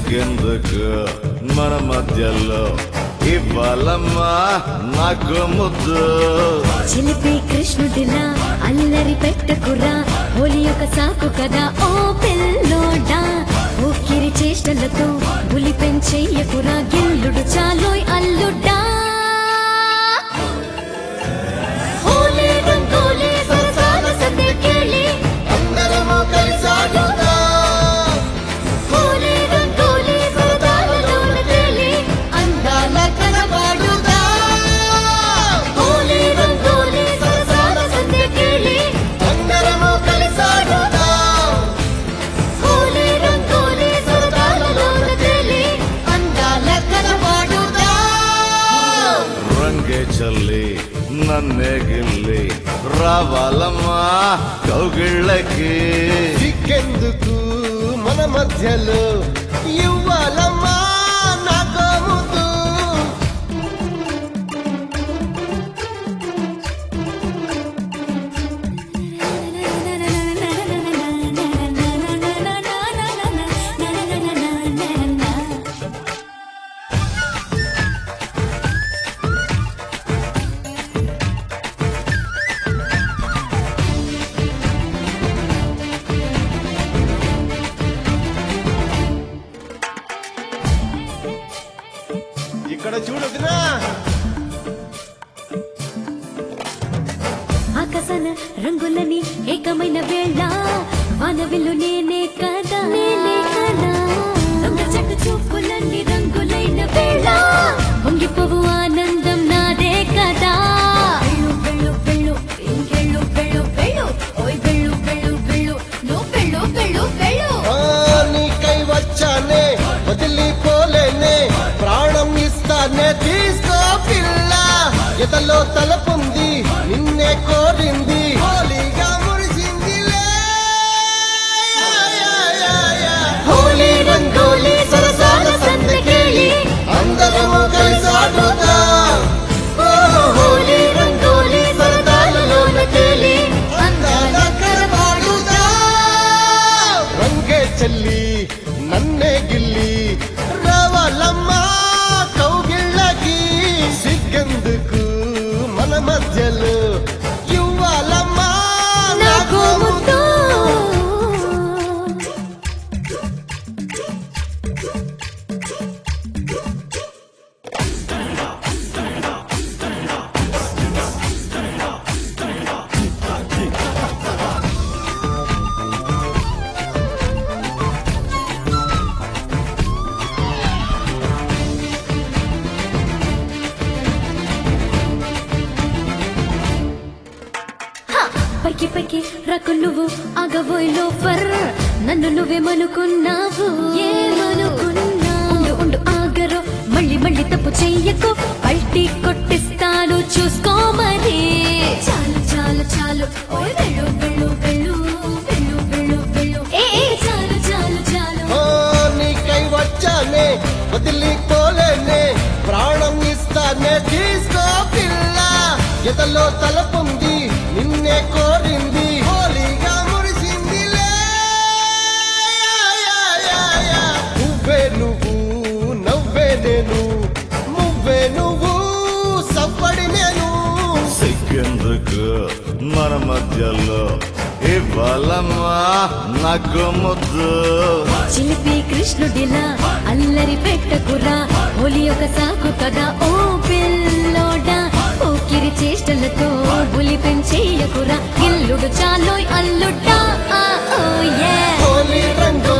సిగ్గెందుకు మన మధ్యలో ఇవ్వాలమ్మా నాకు ముద్దు చిలిపి కృష్ణుడిలా అల్లరి పెట్టకురా హోలీ ఒక సాకు కదా ఓ పిల్లోడా ఊకిరి చేష్టలతో బులి పెంచెయ్యకురా గిల్లుడు చాలోయ్ అల్లుడా చల్లి నన్నే గిల్లి రావాలమ్మా కౌగిళ్ళకి సిగ్గెందుకు మన మధ్యలో ఇవ్వాలమ్మా నాకు ముద్దు ఇక్కడ చూడదునా ఆకాశన రంగులని ఏకమైన వేళ వానవిల్లు నేనే కదా దొంగ చెట్టు చూపులన్నీ రంగులైన వేళ పొంగిపోవు ఆనందం నాదే కదా వెళ్ళు వెళ్ళు ఇంకెళ్ళు వెళ్ళు వెళ్ళు ఓయ్ వెళ్ళు వెళ్ళు వెళ్ళు నువ్వు వెళ్ళు వెళ్ళు వెళ్ళు నీకై వచ్చానే వదిలిపోలేనే ప్రాణం ఇస్తానే తీసుకో పిల్ల ఎదలో తలపుంది నిన్నే కోరింది హోలీగా మురిసిందిలే హోలీ రంగోలీ సరసాల సందకేళి అందరము కలిసి ఆడుదాం హోలీ రంగోలీ సరదాలలోన తేలి అందాల కరవాడుదాం రంగే చెల్లి నన్నే గిల్లి రావాలమ్మా కౌగిళ్ళకి సిగ్గెందుకు మన మధ్యలో ఇవ్వాలమ్మా నాకు ముద్దు పైకి పైకి రాకు నువ్వు ఆగబోయ్ లోఫర్ నన్ను నువ్వేమనుకున్నావు ఉండు ఉండు ఆగరు మళ్ళీ మళ్ళీ తప్పు చెయ్యకు పల్టీ కొట్టిస్తాను చూసుకో మరి చాలు చాలు చాలు ఓయ్ వెళ్ళు వెళ్ళు వెళ్ళు వెళ్ళు వెళ్ళు వెళ్ళు చాలు చాలు చాలు నీకై వచ్చానే వదిలిపోలేనే ప్రాణం ఇస్తానే తీసుకో పిల్ల ఎదలో తలపుంది నిన్నే కోరింది హోలీగా మురిసిందిలే నువ్వే నువ్వు నవ్వే నేను నువ్వే నువ్వు సవ్వడి నేను సిగ్గెందుకు మన మధ్యలో ఇవ్వాలమ్మా నాకు ముద్దు చిలిపి కృష్ణుడిలా అల్లరి పెట్టకురా హోలీ ఒక సాకు కదా ఓ పిల్లోడా ఊకిరి చేష్టలతో బులి పెంచెయ్యకురా గిల్లుడు చాలోయ్ అల్లుడా హోలీ రంగు